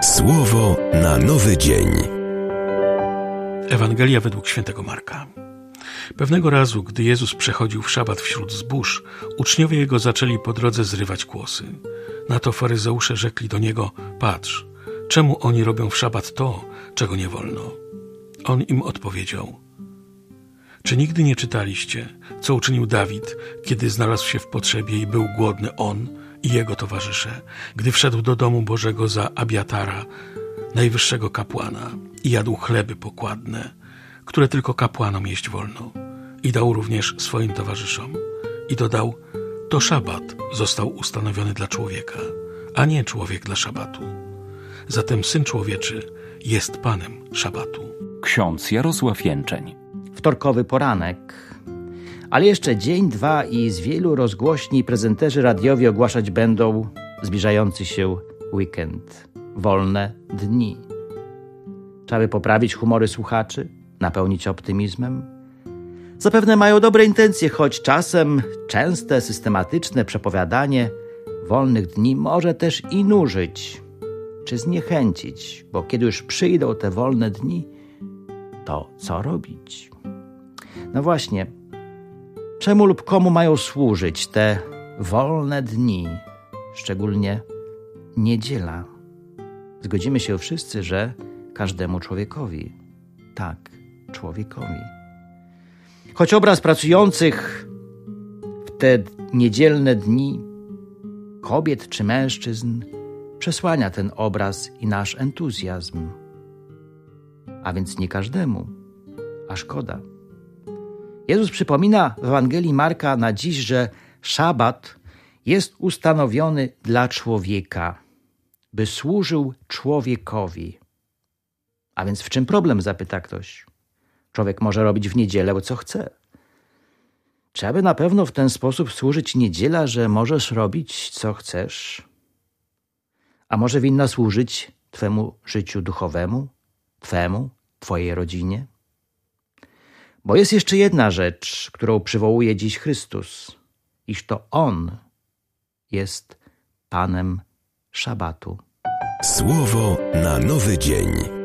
Słowo na nowy dzień. Ewangelia według świętego Marka. Pewnego razu, gdy Jezus przechodził w szabat wśród zbóż, uczniowie Jego zaczęli po drodze zrywać kłosy. Na to faryzeusze rzekli do Niego: patrz, czemu oni robią w szabat to, czego nie wolno? On im odpowiedział: czy nigdy nie czytaliście, co uczynił Dawid, kiedy znalazł się w potrzebie i był głodny on i jego towarzysze, gdy wszedł do domu Bożego za Abiatara, najwyższego kapłana, i jadł chleby pokładne, które tylko kapłanom jeść wolno, i dał również swoim towarzyszom. I dodał: to szabat został ustanowiony dla człowieka, a nie człowiek dla szabatu. Zatem Syn Człowieczy jest Panem szabatu. Ksiądz Jarosław Jęczeń. Wtorkowy poranek. Ale jeszcze dzień, dwa i z wielu rozgłośni prezenterzy radiowi ogłaszać będą zbliżający się weekend, wolne dni. Trzeba by poprawić humory słuchaczy, napełnić optymizmem. Zapewne mają dobre intencje, choć czasem częste, systematyczne przepowiadanie wolnych dni może też i nużyć, czy zniechęcić, bo kiedy już przyjdą te wolne dni, to co robić? No właśnie, czemu lub komu mają służyć te wolne dni, szczególnie niedziela? Zgodzimy się wszyscy, że każdemu człowiekowi. Tak, człowiekowi. Choć obraz pracujących w te niedzielne dni, kobiet czy mężczyzn, przesłania ten obraz i nasz entuzjazm. A więc nie każdemu, a szkoda. Jezus przypomina w Ewangelii Marka na dziś, że szabat jest ustanowiony dla człowieka, by służył człowiekowi. A więc w czym problem, zapyta ktoś. Człowiek może robić w niedzielę, co chce. Czy aby na pewno w ten sposób służyć niedziela, że możesz robić, co chcesz? A może winna służyć twemu życiu duchowemu, twojej rodzinie? Bo jest jeszcze jedna rzecz, którą przywołuje dziś Chrystus, iż to On jest Panem szabatu. Słowo na nowy dzień.